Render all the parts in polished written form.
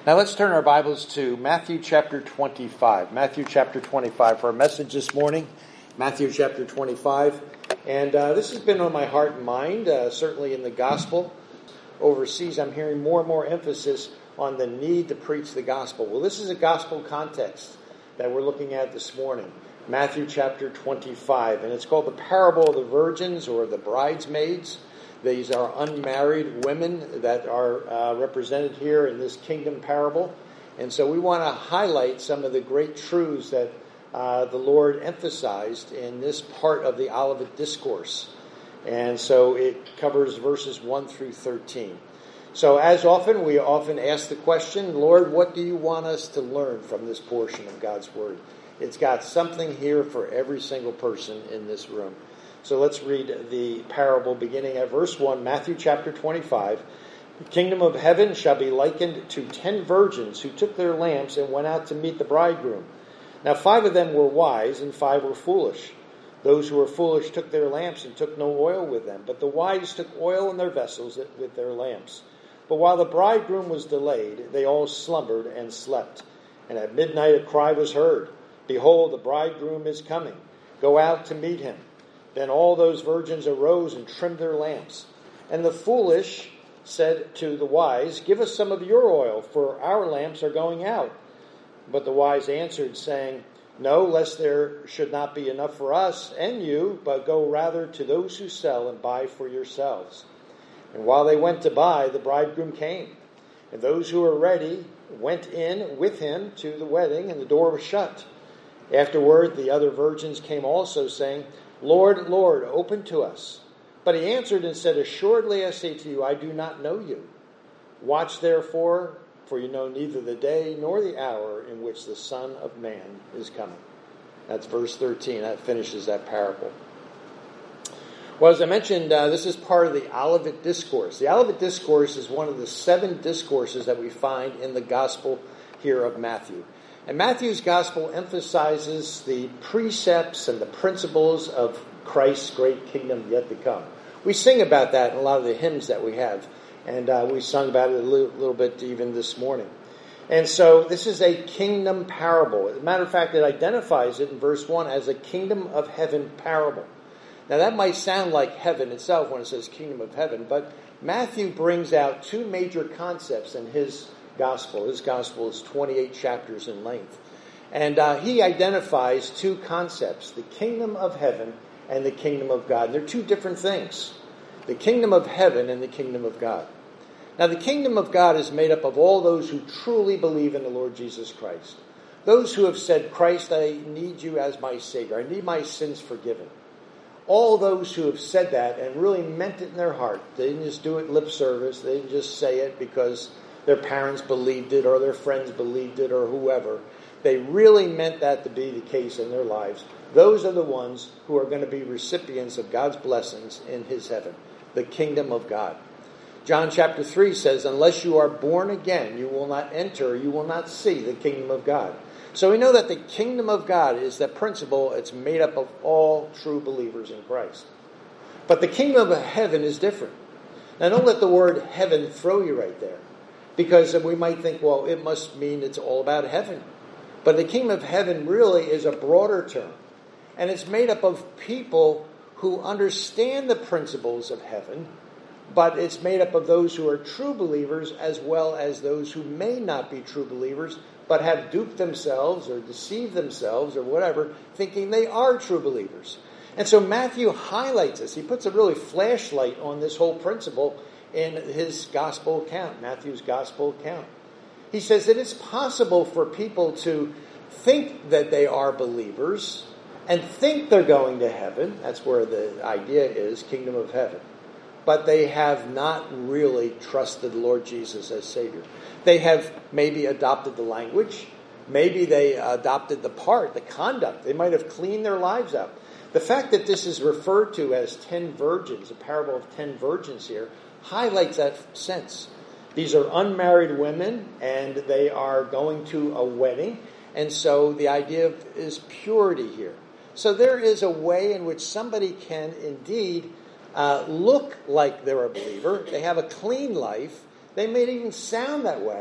Now let's turn our Bibles to Matthew chapter 25. Matthew chapter 25 for our message this morning. Matthew chapter 25. And this has been on my heart and mind, certainly in the gospel. Overseas, I'm hearing more and more emphasis on the need to preach the gospel. Well, this is a gospel context that we're looking at this morning. Matthew chapter 25. And it's called the parable of the virgins or the bridesmaids. These are unmarried women that are represented here in this kingdom parable. And so we want to highlight some of the great truths that the Lord emphasized in this part of the Olivet Discourse. And so it covers verses 1 through 13. So as often, we often ask the question, Lord, what do you want us to learn from this portion of God's Word? It's got something here for every single person in this room. So let's read the parable beginning at verse 1, Matthew chapter 25. The kingdom of heaven shall be likened to 10 virgins who took their lamps and went out to meet the bridegroom. Now 5 of them were wise and 5 were foolish. Those who were foolish took their lamps and took no oil with them, but the wise took oil in their vessels with their lamps. But while the bridegroom was delayed, they all slumbered and slept. And at midnight a cry was heard, Behold, the bridegroom is coming. Go out to meet him. Then all those virgins arose and trimmed their lamps. And the foolish said to the wise, Give us some of your oil, for our lamps are going out. But the wise answered, saying, No, lest there should not be enough for us and you, but go rather to those who sell and buy for yourselves. And while they went to buy, the bridegroom came. And those who were ready went in with him to the wedding, and the door was shut. Afterward, the other virgins came also, saying, Lord, Lord, open to us. But he answered and said, Assuredly I say to you, I do not know you. Watch therefore, for you know neither the day nor the hour in which the Son of Man is coming. That's verse 13. That finishes that parable. Well, as I mentioned, this is part of the Olivet Discourse. The Olivet Discourse is one of the 7 discourses that we find in the Gospel here of Matthew. And Matthew's Gospel emphasizes the precepts and the principles of Christ's great kingdom yet to come. We sing about that in a lot of the hymns that we have. And we sung about it a little bit even this morning. And so this is a kingdom parable. As a matter of fact, it identifies it in verse 1 as a kingdom of heaven parable. Now that might sound like heaven itself when it says kingdom of heaven, but Matthew brings out 2 major concepts in his gospel. His gospel is 28 chapters in length. And he identifies 2 concepts, the kingdom of heaven and the kingdom of God. And they're 2 different things, the kingdom of heaven and the kingdom of God. Now the kingdom of God is made up of all those who truly believe in the Lord Jesus Christ. Those who have said, Christ, I need you as my Savior. I need my sins forgiven. All those who have said that and really meant it in their heart. They didn't just do it lip service. They didn't just say it because their parents believed it or their friends believed it or whoever. They really meant that to be the case in their lives. Those are the ones who are going to be recipients of God's blessings in his heaven, the kingdom of God. John chapter 3 says, Unless you are born again, you will not enter, you will not see the kingdom of God. So we know that the kingdom of God is the principle. It's made up of all true believers in Christ. But the kingdom of heaven is different. Now don't let the word heaven throw you right there. Because we might think, well, it must mean it's all about heaven. But the kingdom of heaven really is a broader term. And it's made up of people who understand the principles of heaven, but it's made up of those who are true believers as well as those who may not be true believers, but have duped themselves or deceived themselves or whatever, thinking they are true believers. And so Matthew highlights this. He puts a really flashlight on this whole principle in his gospel account, Matthew's gospel account. He says that it's possible for people to think that they are believers and think they're going to heaven. That's where the idea is, kingdom of heaven. But they have not really trusted the Lord Jesus as Savior. They have maybe adopted the language. Maybe they adopted the conduct. They might have cleaned their lives out. The fact that this is referred to as 10 virgins, a parable of 10 virgins here, highlights that sense. These are unmarried women, and they are going to a wedding. And so the idea is purity here. So there is a way in which somebody can indeed look like they're a believer. They have a clean life. They may even sound that way,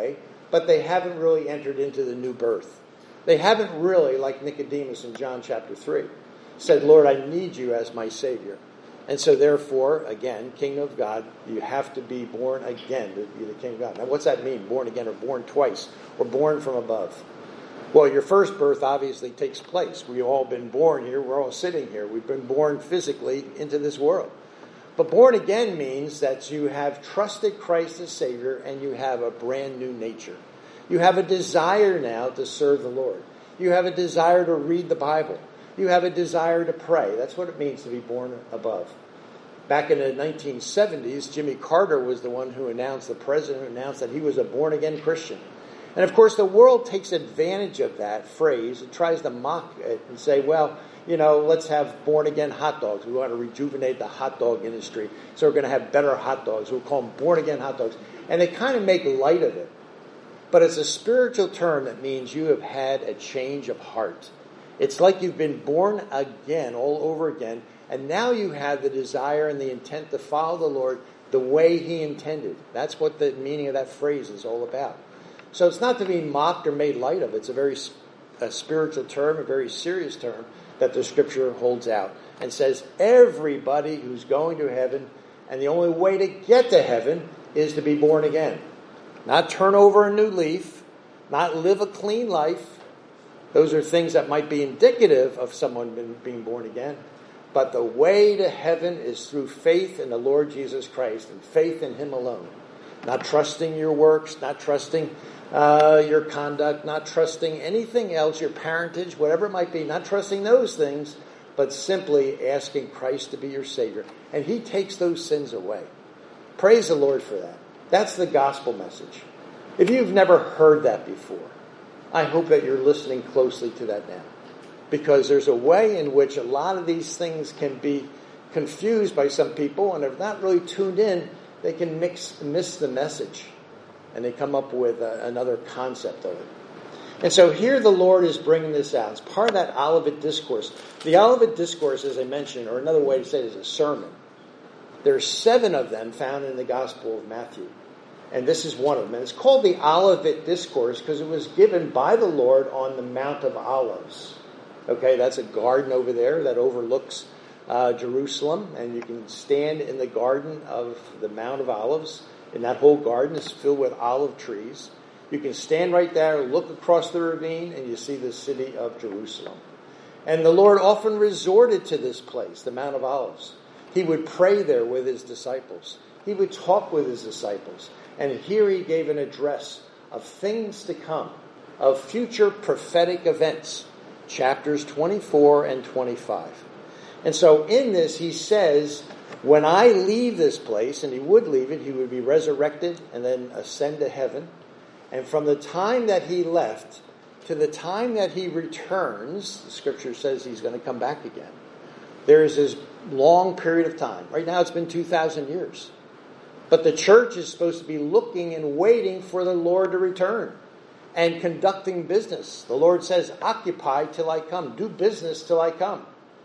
but they haven't really entered into the new birth. They haven't really, like Nicodemus in John chapter 3, said, Lord, I need you as my Savior. And so therefore, again, kingdom of God, you have to be born again to be the king of God. Now what's that mean, born again or born twice or born from above? Well, your first birth obviously takes place. We've all been born here. We're all sitting here. We've been born physically into this world. But born again means that you have trusted Christ as Savior and you have a brand new nature. You have a desire now to serve the Lord. You have a desire to read the Bible. You have a desire to pray. That's what it means to be born above. Back in the 1970s, Jimmy Carter was the one who announced, the president who announced that he was a born-again Christian. And of course, the world takes advantage of that phrase and tries to mock it and say, well, let's have born-again hot dogs. We want to rejuvenate the hot dog industry, so we're going to have better hot dogs. We'll call them born-again hot dogs. And they kind of make light of it. But it's a spiritual term that means you have had a change of heart. It's like you've been born again, all over again, and now you have the desire and the intent to follow the Lord the way He intended. That's what the meaning of that phrase is all about. So it's not to be mocked or made light of. It's a very spiritual term, a very serious term that the Scripture holds out and says everybody who's going to heaven, and the only way to get to heaven is to be born again. Not turn over a new leaf, not live a clean life. Those are things that might be indicative of someone being born again. But the way to heaven is through faith in the Lord Jesus Christ and faith in Him alone. Not trusting your works, not trusting your conduct, not trusting anything else, your parentage, whatever it might be, not trusting those things, but simply asking Christ to be your Savior. And He takes those sins away. Praise the Lord for that. That's the gospel message. If you've never heard that before, I hope that you're listening closely to that now. Because there's a way in which a lot of these things can be confused by some people, and if not really tuned in, they can miss the message. And they come up with another concept of it. And so here the Lord is bringing this out. It's part of that Olivet Discourse. The Olivet Discourse, as I mentioned, or another way to say it, is a sermon. There are 7 of them found in the Gospel of Matthew. And this is one of them. And it's called the Olivet Discourse because it was given by the Lord on the Mount of Olives. Okay, that's a garden over there that overlooks Jerusalem. And you can stand in the garden of the Mount of Olives. And that whole garden is filled with olive trees. You can stand right there, look across the ravine, and you see the city of Jerusalem. And the Lord often resorted to this place, the Mount of Olives. He would pray there with His disciples. He would talk with His disciples. And here He gave an address of things to come, of future prophetic events, chapters 24 and 25. And so in this He says, when I leave this place, and He would leave it, He would be resurrected and then ascend to heaven. And from the time that He left to the time that He returns, the Scripture says He's going to come back again. There is this long period of time. Right now it's been 2,000 years. But the church is supposed to be looking and waiting for the Lord to return and conducting business. The Lord says, occupy till I come. Do business till I come.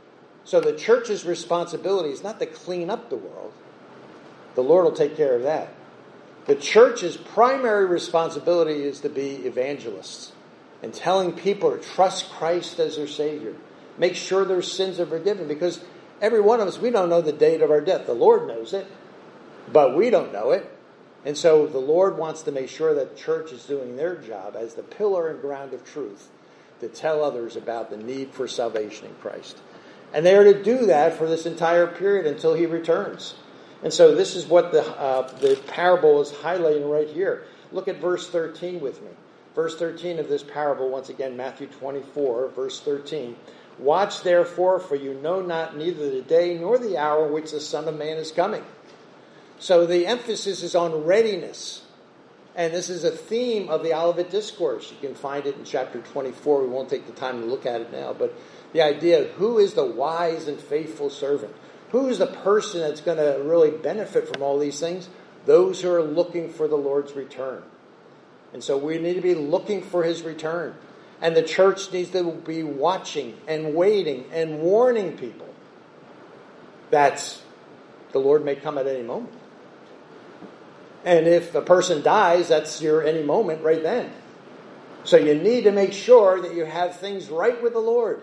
So the church's responsibility is not to clean up the world. The Lord will take care of that. The church's primary responsibility is to be evangelists and telling people to trust Christ as their Savior. Make sure their sins are forgiven, because every one of us, we don't know the date of our death. The Lord knows it, but we don't know it. And so the Lord wants to make sure that the church is doing their job as the pillar and ground of truth to tell others about the need for salvation in Christ. And they are to do that for this entire period until He returns. And so this is what the parable is highlighting right here. Look at verse 13 with me. Verse 13 of this parable, once again, Matthew 24, verse 13. Watch therefore, for you know not neither the day nor the hour in which the Son of Man is coming. So the emphasis is on readiness. And this is a theme of the Olivet Discourse. You can find it in chapter 24. We won't take the time to look at it now. But the idea of who is the wise and faithful servant? Who is the person that's going to really benefit from all these things? Those who are looking for the Lord's return. And so we need to be looking for His return. And the church needs to be watching and waiting and warning people that the Lord may come at any moment. And if a person dies, that's your any moment right then. So you need to make sure that you have things right with the Lord.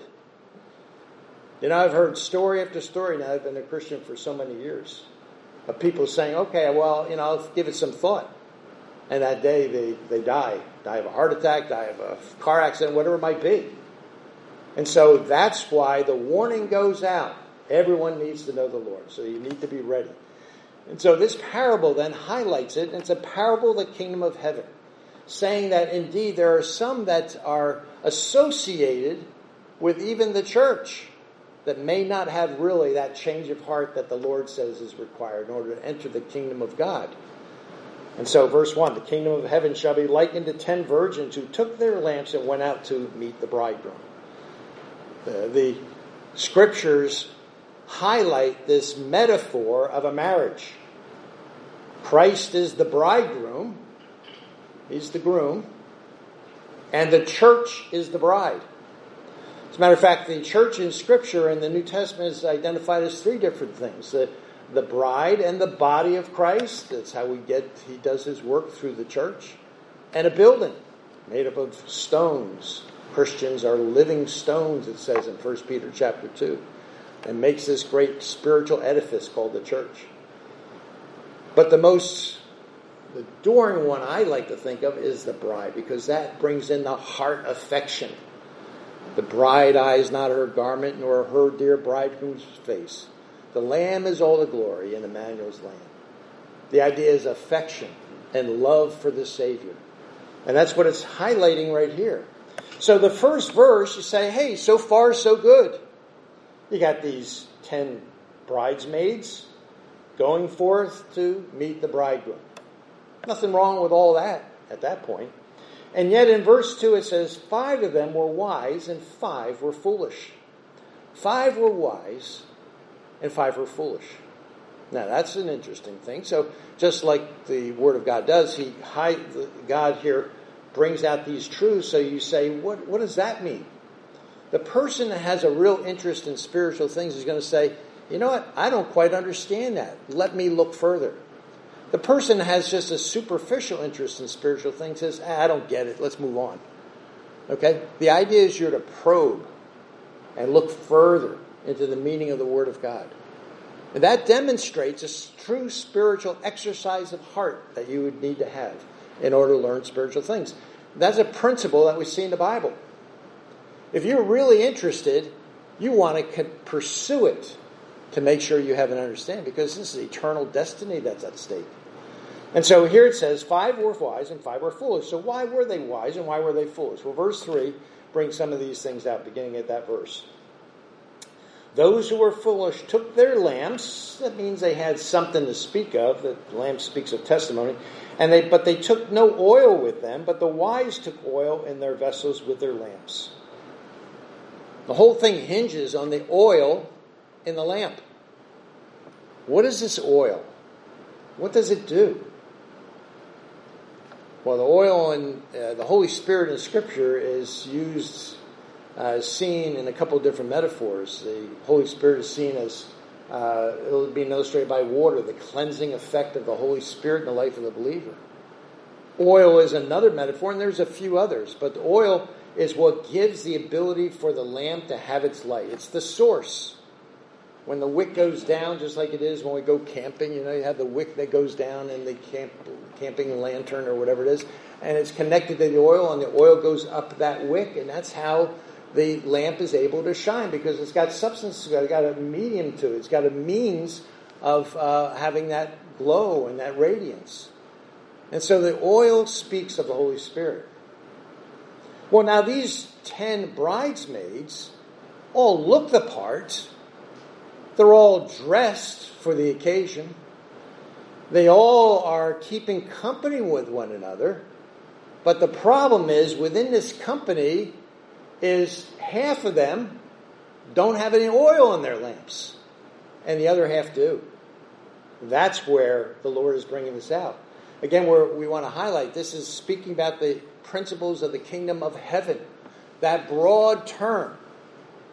I've heard story after story now. I've been a Christian for so many years of people saying, okay, well, I'll give it some thought. And that day they die of a heart attack, die of a car accident, whatever it might be. And so that's why the warning goes out. Everyone needs to know the Lord. So you need to be ready. And so this parable then highlights it. And it's a parable of the kingdom of heaven, saying that indeed there are some that are associated with even the church that may not have really that change of heart that the Lord says is required in order to enter the kingdom of God. And so verse 1, the kingdom of heaven shall be likened to 10 virgins who took their lamps and went out to meet the bridegroom. The scriptures highlight this metaphor of a marriage. Christ is the bridegroom. He's the groom. And the church is the bride. As a matter of fact, the church in Scripture in the New Testament is identified as 3 different things. The bride and the body of Christ. That's how he does his work through the church. And a building made up of stones. Christians are living stones, it says in 1 Peter chapter 2. And makes this great spiritual edifice called the church. But the adoring one I like to think of is the bride, because that brings in the heart affection. The bride eyes not her garment, nor her dear bridegroom's face. The lamb is all the glory in Emmanuel's land. The idea is affection and love for the Savior. And that's what it's highlighting right here. So the first verse, you say, hey, so far so good. You got these 10 bridesmaids going forth to meet the bridegroom. Nothing wrong with all that at that point. And yet in verse 2 it says, 5 of them were wise and 5 were foolish. 5 were wise and 5 were foolish. Now that's an interesting thing. So just like the Word of God does, God here brings out these truths. So you say, what does that mean? The person that has a real interest in spiritual things is going to say, you know what, I don't quite understand that. Let me look further. The person that has just a superficial interest in spiritual things says, I don't get it, let's move on. Okay? The idea is you're to probe and look further into the meaning of the Word of God. And that demonstrates a true spiritual exercise of heart that you would need to have in order to learn spiritual things. That's a principle that we see in the Bible. If you're really interested, you want to pursue it to make sure you have an understanding, because this is eternal destiny that's at stake. And so here it says, 5 were wise and 5 were foolish. So why were they wise and why were they foolish? Well, verse 3 brings some of these things out, beginning at that verse. Those who were foolish took their lamps. That means they had something to speak of. The lamp speaks of testimony. But they took no oil with them, but the wise took oil in their vessels with their lamps. The whole thing hinges on the oil in the lamp. What is this oil? What does it do? Well, the oil in the Holy Spirit in Scripture is seen in a couple of different metaphors. The Holy Spirit is seen as, it'll be illustrated by water, the cleansing effect of the Holy Spirit in the life of the believer. Oil is another metaphor, and there's a few others, but the oil is what gives the ability for the lamp to have its light. It's the source. When the wick goes down, just like it is when we go camping, you have the wick that goes down in the camping lantern or whatever it is, and it's connected to the oil, and the oil goes up that wick, and that's how the lamp is able to shine, because it's got substance, it's got a medium to it, it's got a means of having that glow and that radiance. And so the oil speaks of the Holy Spirit. Well, now these 10 bridesmaids all look the part. They're all dressed for the occasion. They all are keeping company with one another. But the problem is, within this company is half of them don't have any oil in their lamps, and the other half do. That's where the Lord is bringing this out. Again, we want to highlight, this is speaking about the principles of the kingdom of heaven. That broad term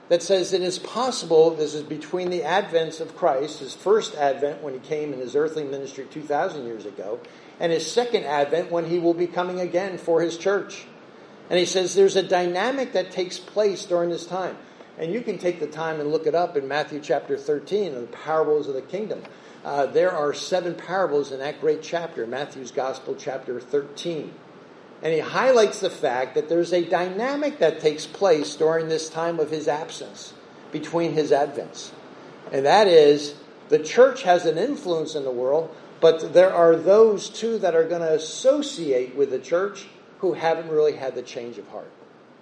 that says it is possible, this is between the advents of Christ, his first advent when he came in his earthly ministry 2,000 years ago, and his second advent when he will be coming again for his church. And he says there's a dynamic that takes place during this time. And you can take the time and look it up in Matthew chapter 13, the parables of the kingdom. There are 7 parables in that great chapter, Matthew's Gospel, chapter 13. And he highlights the fact that there's a dynamic that takes place during this time of his absence, between his advents. And that is, the church has an influence in the world, but there are those too that are going to associate with the church who haven't really had the change of heart.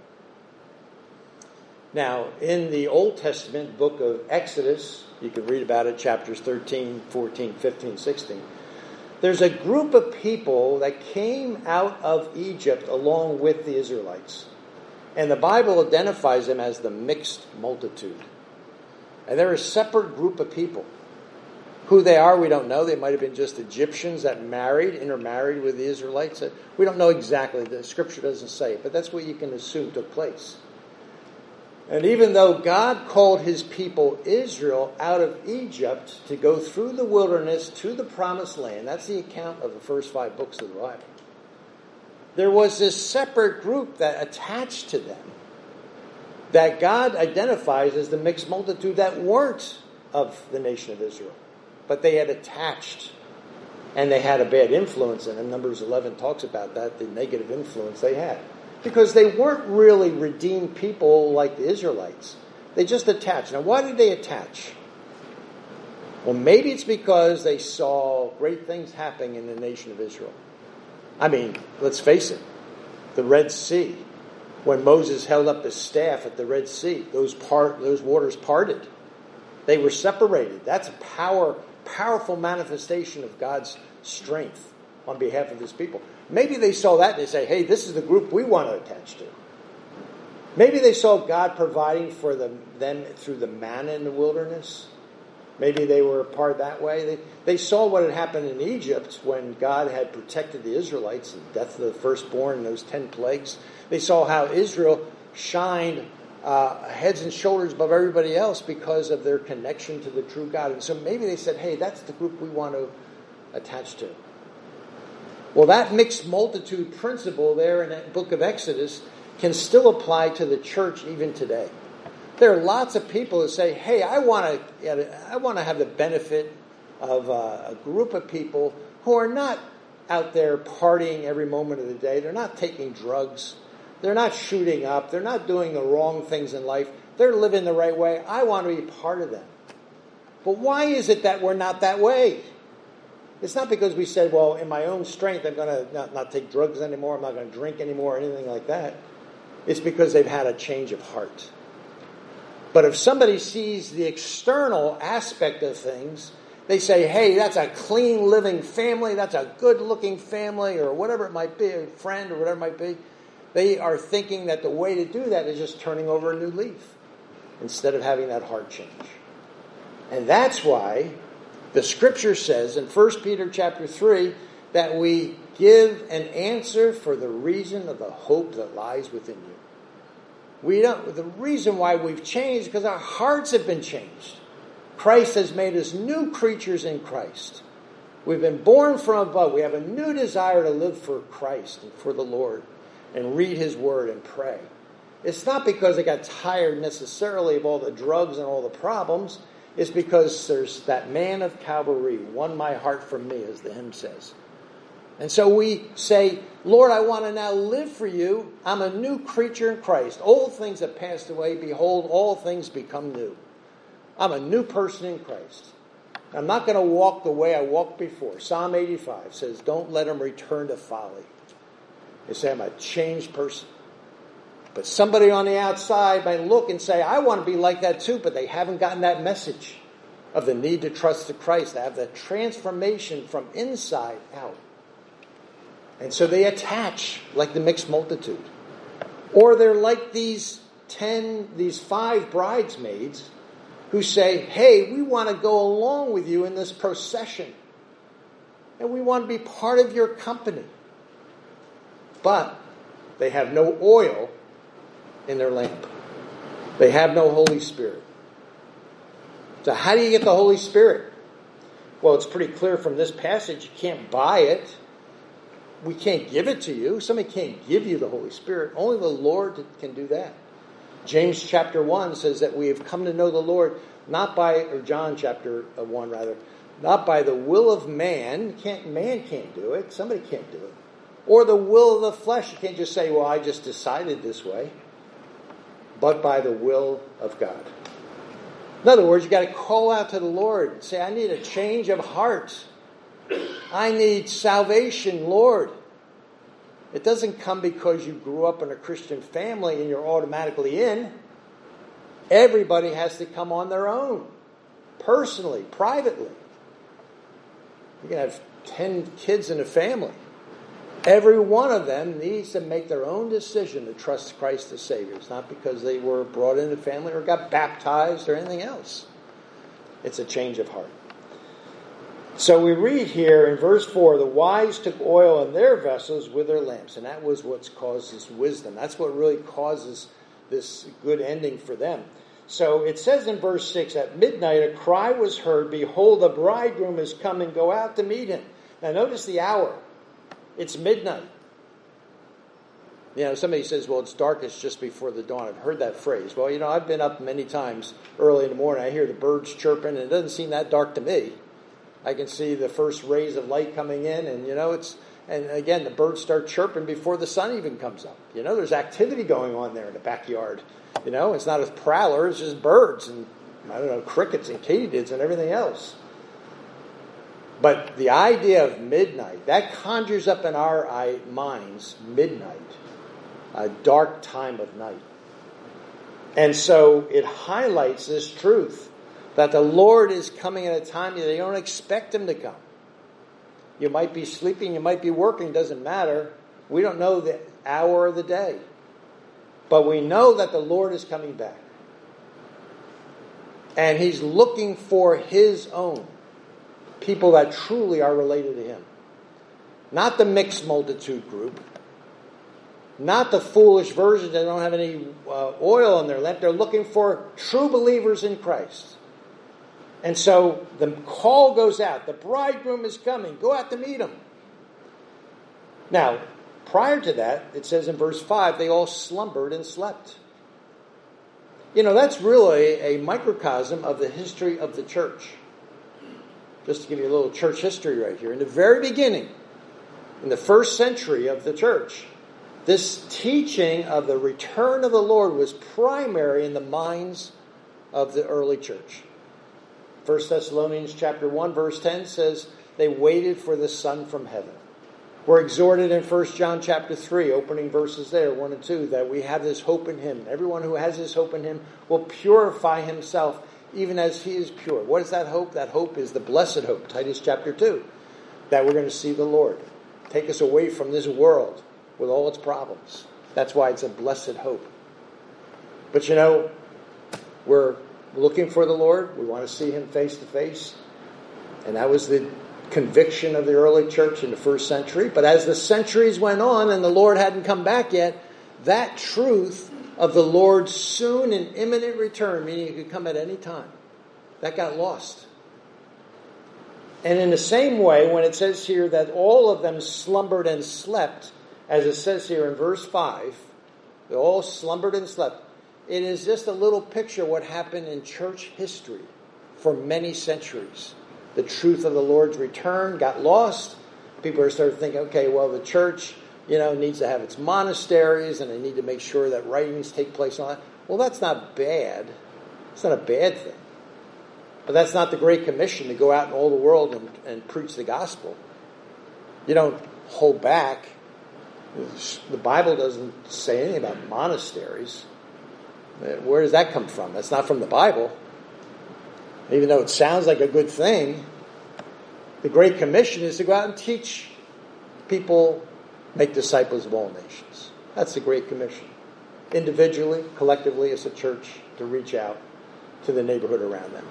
Now, in the Old Testament book of Exodus, you can read about it, chapters 13, 14, 15, 16. There's a group of people that came out of Egypt along with the Israelites. And the Bible identifies them as the mixed multitude. And they're a separate group of people. Who they are, we don't know. They might have been just Egyptians that intermarried with the Israelites. We don't know exactly. The Scripture doesn't say it, but that's what you can assume took place. And even though God called his people Israel out of Egypt to go through the wilderness to the promised land, that's the account of the first 5 books of the Bible, there was this separate group that attached to them that God identifies as the mixed multitude that weren't of the nation of Israel, but they had attached and they had a bad influence. And Numbers 11 talks about that, the negative influence they had. Because they weren't really redeemed people like the Israelites. They just attached. Now, why did they attach? Well, maybe it's because they saw great things happening in the nation of Israel. I mean, let's face it. The Red Sea. When Moses held up his staff at the Red Sea, those waters parted. They were separated. That's a powerful manifestation of God's strength on behalf of his people. Maybe they saw that and they say, hey, this is the group we want to attach to. Maybe they saw God providing for them through the manna in the wilderness. Maybe they were a part that way. They saw what had happened in Egypt when God had protected the Israelites, the death of the firstborn and those 10 plagues. They saw how Israel shined heads and shoulders above everybody else because of their connection to the true God. And so maybe they said, hey, that's the group we want to attach to. Well, that mixed multitude principle there in that book of Exodus can still apply to the church even today. There are lots of people who say, hey, I want to have the benefit of a group of people who are not out there partying every moment of the day. They're not taking drugs. They're not shooting up. They're not doing the wrong things in life. They're living the right way. I want to be part of them. But why is it that we're not that way? It's not because we said, well, in my own strength, I'm going to not take drugs anymore. I'm not going to drink anymore or anything like that. It's because they've had a change of heart. But if somebody sees the external aspect of things, they say, hey, that's a clean living family. That's a good looking family or whatever it might be, a friend or whatever it might be. They are thinking that the way to do that is just turning over a new leaf instead of having that heart change. And that's why the Scripture says in 1 Peter chapter 3 that we give an answer for the reason of the hope that lies within you. The reason why we've changed is because our hearts have been changed. Christ has made us new creatures in Christ. We've been born from above. We have a new desire to live for Christ and for the Lord and read His Word and pray. It's not because I got tired necessarily of all the drugs and all the problems. It's because there's that man of Calvary won my heart from me, as the hymn says. And so we say, Lord, I want to now live for you. I'm a new creature in Christ. Old things have passed away. Behold, all things become new. I'm a new person in Christ. I'm not going to walk the way I walked before. Psalm 85 says, don't let them return to folly. They say, I'm a changed person. But somebody on the outside might look and say, I want to be like that too, but they haven't gotten that message of the need to trust the Christ, to have the transformation from inside out. And so they attach like the mixed multitude. Or they're like these 5 bridesmaids who say, hey, we want to go along with you in this procession. And we want to be part of your company. But they have no oil in their lamp. They have no Holy Spirit. So how do you get the Holy Spirit? Well, it's pretty clear from this passage. You can't buy it. We can't give it to you. Somebody can't give you the Holy Spirit. Only the Lord can do that. James chapter 1 says that we have come to know the Lord or John chapter 1 rather, not by the will of man. Man can't do it. Somebody can't do it. Or the will of the flesh. You can't just say, well, I just decided this way. But by the will of God. In other words, you got to call out to the Lord and say, I need a change of heart. I need salvation, Lord. It doesn't come because you grew up in a Christian family and you're automatically in. Everybody has to come on their own. Personally, privately. You can have 10 kids in a family. Every one of them needs to make their own decision to trust Christ as Savior. It's not because they were brought into the family or got baptized or anything else. It's a change of heart. So we read here in verse 4, the wise took oil in their vessels with their lamps. And that was what causes wisdom. That's what really causes this good ending for them. So it says in verse 6, at midnight a cry was heard, behold, the bridegroom is coming, go out to meet him. Now notice the hour. It's midnight. Somebody says, well, it's darkest just before the dawn. I've heard that phrase. Well, I've been up many times early in the morning. I hear the birds chirping, and it doesn't seem that dark to me. I can see the first rays of light coming in, and, and again, the birds start chirping before the sun even comes up. There's activity going on there in the backyard. It's not a prowler, it's just birds and, crickets and katydids and everything else. But the idea of midnight, that conjures up in our minds midnight, a dark time of night. And so it highlights this truth that the Lord is coming at a time that they don't expect Him to come. You might be sleeping, you might be working, doesn't matter. We don't know the hour of the day. But we know that the Lord is coming back. And He's looking for His own. People that truly are related to Him. Not the mixed multitude group. Not the foolish versions that don't have any oil in their lamp. They're looking for true believers in Christ. And so the call goes out. The bridegroom is coming. Go out to meet him. Now, prior to that, it says in verse 5, they all slumbered and slept. That's really a microcosm of the history of the church. Just to give you a little church history right here. In the very beginning, in the first century of the church, this teaching of the return of the Lord was primary in the minds of the early church. 1 Thessalonians chapter 1 verse 10 says they waited for the Son from heaven. We're exhorted in 1 John chapter 3, opening verses there, 1 and 2, that we have this hope in Him. Everyone who has this hope in Him will purify himself even as He is pure. What is that hope? That hope is the blessed hope, Titus chapter 2, that we're going to see the Lord. Take us away from this world with all its problems. That's why it's a blessed hope. But we're looking for the Lord. We want to see Him face to face. And that was the conviction of the early church in the first century. But as the centuries went on and the Lord hadn't come back yet, that truth of the Lord's soon and imminent return, meaning He could come at any time, that got lost. And in the same way, when it says here that all of them slumbered and slept, as it says here in verse 5, they all slumbered and slept. It is just a little picture of what happened in church history for many centuries. The truth of the Lord's return got lost. People are starting to think, okay, well, the church, needs to have its monasteries and they need to make sure that writings take place on it. Well, that's not bad. It's not a bad thing. But that's not the Great Commission to go out in all the world and preach the gospel. You don't hold back. The Bible doesn't say anything about monasteries. Where does that come from? That's not from the Bible. Even though it sounds like a good thing, the Great Commission is to go out and teach people, make disciples of all nations. That's the Great Commission. Individually, collectively, as a church, to reach out to the neighborhood around them.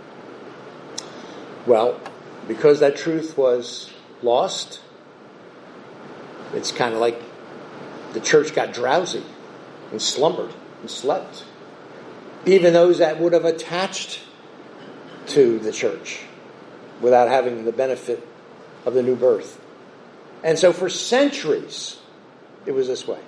Well, because that truth was lost, it's kind of like the church got drowsy and slumbered and slept. even those that would have attached to the church without having the benefit of the new birth. And so for centuries, it was this way.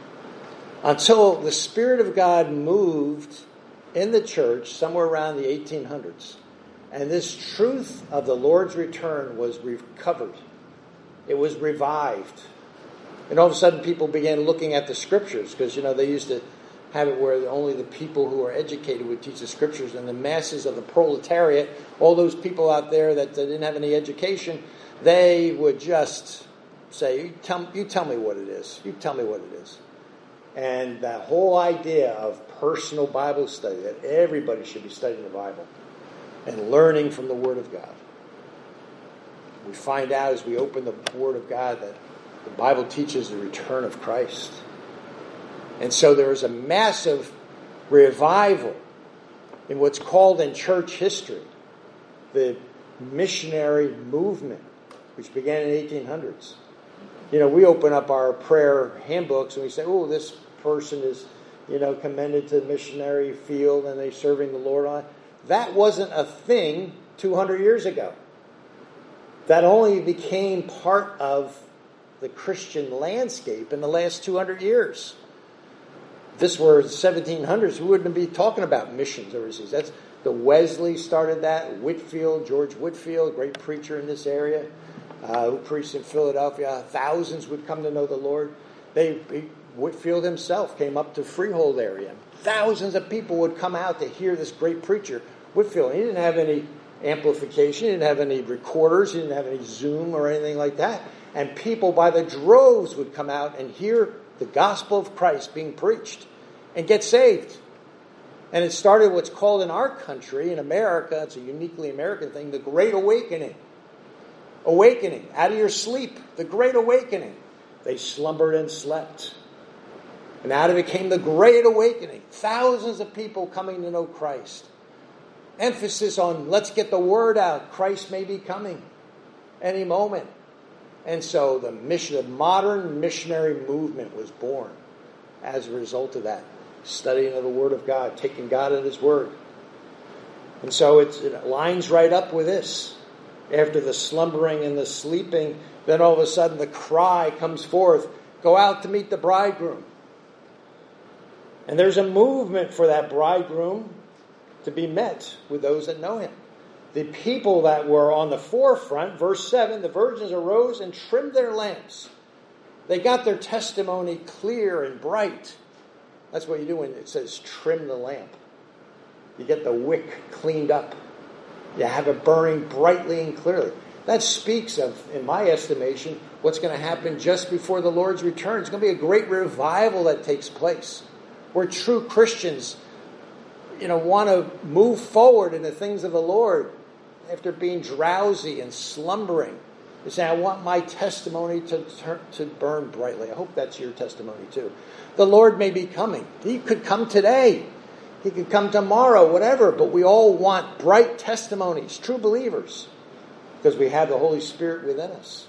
Until the Spirit of God moved in the church somewhere around the 1800s. And this truth of the Lord's return was recovered. It was revived. And all of a sudden people began looking at the scriptures because, they used to have it where only the people who are educated would teach the scriptures, and the masses of the proletariat, all those people out there that didn't have any education, they would just say, you tell me what it is. You tell me what it is. And that whole idea of personal Bible study, that everybody should be studying the Bible and learning from the Word of God. We find out as we open the Word of God that the Bible teaches the return of Christ. And so there is a massive revival in what's called in church history the missionary movement, which began in the 1800s. We open up our prayer handbooks and we say, this person is, commended to the missionary field and they're serving the Lord on. That wasn't a thing 200 years ago. That only became part of the Christian landscape in the last 200 years. If this were the 1700s, we wouldn't be talking about missions overseas. That's the Wesley started that. George Whitefield, great preacher in this area, who preached in Philadelphia. Thousands would come to know the Lord. Whitefield himself came up to Freehold area. Thousands of people would come out to hear this great preacher, Whitefield. He didn't have any amplification. He didn't have any recorders. He didn't have any Zoom or anything like that. And people by the droves would come out and hear the gospel of Christ being preached and get saved. And it started what's called in our country, in America, it's a uniquely American thing, the Great Awakening. Awakening, out of your sleep, the Great Awakening. They slumbered and slept. And out of it came the Great Awakening. Thousands of people coming to know Christ. Emphasis on let's get the word out. Christ may be coming any moment. And so the modern missionary movement was born as a result of that. Studying of the Word of God, taking God at His Word. And so it lines right up with this. After the slumbering and the sleeping, then all of a sudden the cry comes forth, go out to meet the bridegroom. And there's a movement for that bridegroom to be met with those that know Him. The people that were on the forefront, verse 7, the virgins arose and trimmed their lamps. They got their testimony clear and bright. That's what you do when it says trim the lamp. You get the wick cleaned up. You have it burning brightly and clearly. That speaks of, in my estimation, what's going to happen just before the Lord's return. It's going to be a great revival that takes place, where true Christians, want to move forward in the things of the Lord after being drowsy and slumbering. They say, I want my testimony to burn brightly. I hope that's your testimony too. The Lord may be coming. He could come today. He could come tomorrow, whatever. But we all want bright testimonies, true believers, because we have the Holy Spirit within us.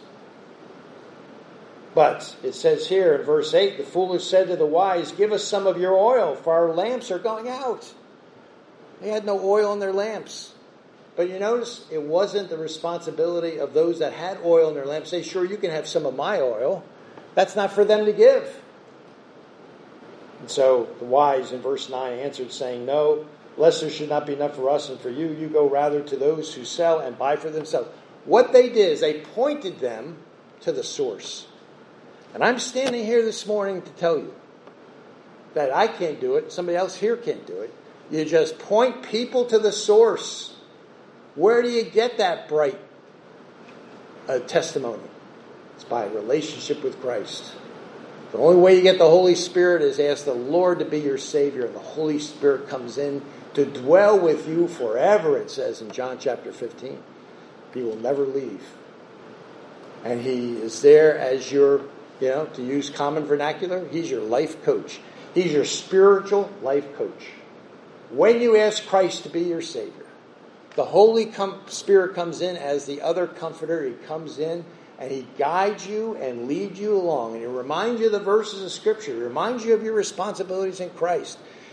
But it says here in verse 8, the foolish said to the wise, give us some of your oil, for our lamps are going out. They had no oil in their lamps. But you notice it wasn't the responsibility of those that had oil in their lamps. Say, sure, you can have some of my oil. That's not for them to give. And so the wise in verse 9 answered, saying, no, lest there should not be enough for us and for you. You go rather to those who sell and buy for themselves. What they did is they pointed them to the source. And I'm standing here this morning to tell you that I can't do it. Somebody else here can't do it. You just point people to the source. Where do you get that bright testimony? It's by a relationship with Christ. The only way you get the Holy Spirit is ask the Lord to be your Savior, and the Holy Spirit comes in to dwell with you forever, it says in John chapter 15. He will never leave. And He is there as your, to use common vernacular, He's your life coach. He's your spiritual life coach. When you ask Christ to be your Savior, the Holy Spirit comes in as the other comforter. He comes in and He guides you and leads you along. And He reminds you of the verses of Scripture. He reminds you of your responsibilities in Christ.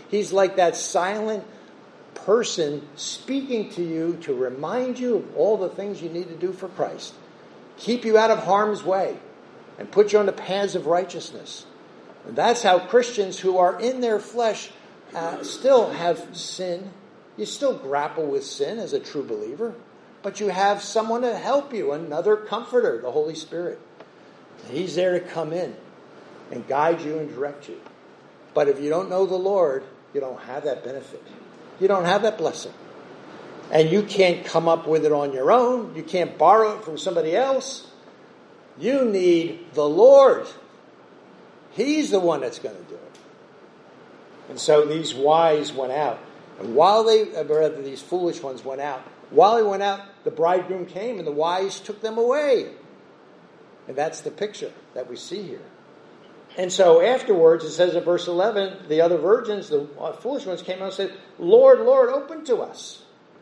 He's like that silent person speaking to you to remind you of all the things you need to do for Christ. Keep you out of harm's way and put you on the paths of righteousness. And that's how Christians who are in their flesh still have sin. You still grapple with sin as a true believer, but you have someone to help you, another comforter, the Holy Spirit. He's there to come in and guide you and direct you. But if you don't know the Lord, you don't have that benefit. You don't have that blessing. And you can't come up with it on your own. You can't borrow it from somebody else. You need the Lord. He's the one that's going to do it. And so these wise went out. And these foolish ones went out. While they went out, the bridegroom came and the wise took them away. And that's the picture that we see here. And so afterwards, it says in verse 11, the other virgins, the foolish ones, came out and said, Lord, Lord, open to us.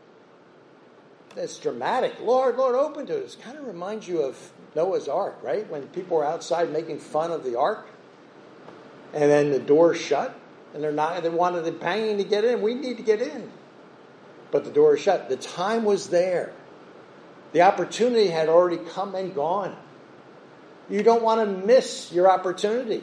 It's dramatic. Lord, Lord, open to us. It kind of reminds you of Noah's Ark, right? When people were outside making fun of the ark, and then the door shut, and they wanted banging to get in. We need to get in. But the door is shut. The time was there. The opportunity had already come and gone. You don't want to miss your opportunity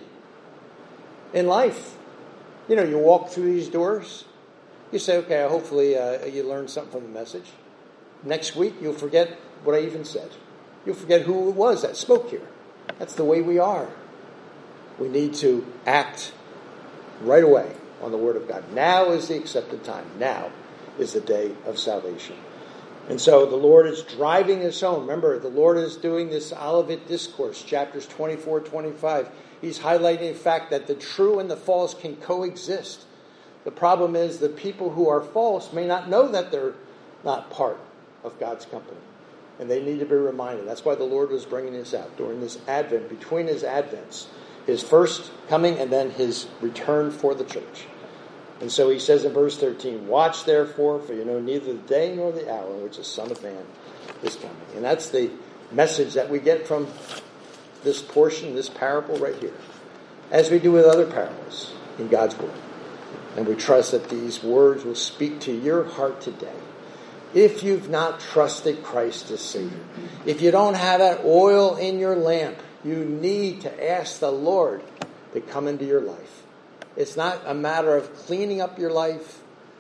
in life. You know, you walk through these doors. You say, okay, hopefully you learned something from the message. Next week, you'll forget what I even said. You'll forget who it was that spoke here. That's the way we are. We need to act right away on the Word of God. Now is the accepted time. Now is the day of salvation. And so the Lord is driving us home. Remember, the Lord is doing this Olivet Discourse, chapters 24, 25. He's highlighting the fact that the true and the false can coexist. The problem is the people who are false may not know that they're not part of God's company. And they need to be reminded. That's why the Lord was bringing this out during this Advent, between his Advents. His first coming and then his return for the church. And so he says in verse 13, watch therefore, for you know neither the day nor the hour in which the Son of Man is coming. And that's the message that we get from this portion, this parable right here. As we do with other parables in God's Word. And we trust that these words will speak to your heart today. If you've not trusted Christ as Savior, if you don't have that oil in your lamp, you need to ask the Lord to come into your life. It's not a matter of cleaning up your life,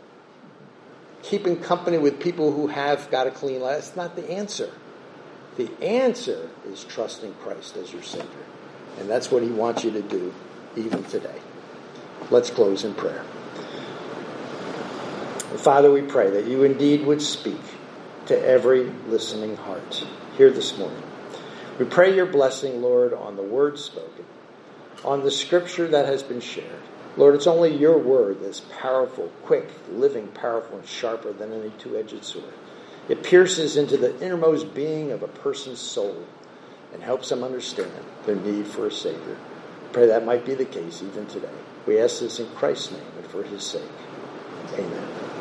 keeping company with people who have got a clean life. That's not the answer. The answer is trusting Christ as your Savior. And that's what he wants you to do even today. Let's close in prayer. Father, we pray that you indeed would speak to every listening heart here this morning. We pray your blessing, Lord, on the word spoken, on the scripture that has been shared. Lord, it's only your word that's powerful, quick, living, powerful, and sharper than any two-edged sword. It pierces into the innermost being of a person's soul and helps them understand their need for a Savior. Pray that might be the case even today. We ask this in Christ's name and for his sake. Amen.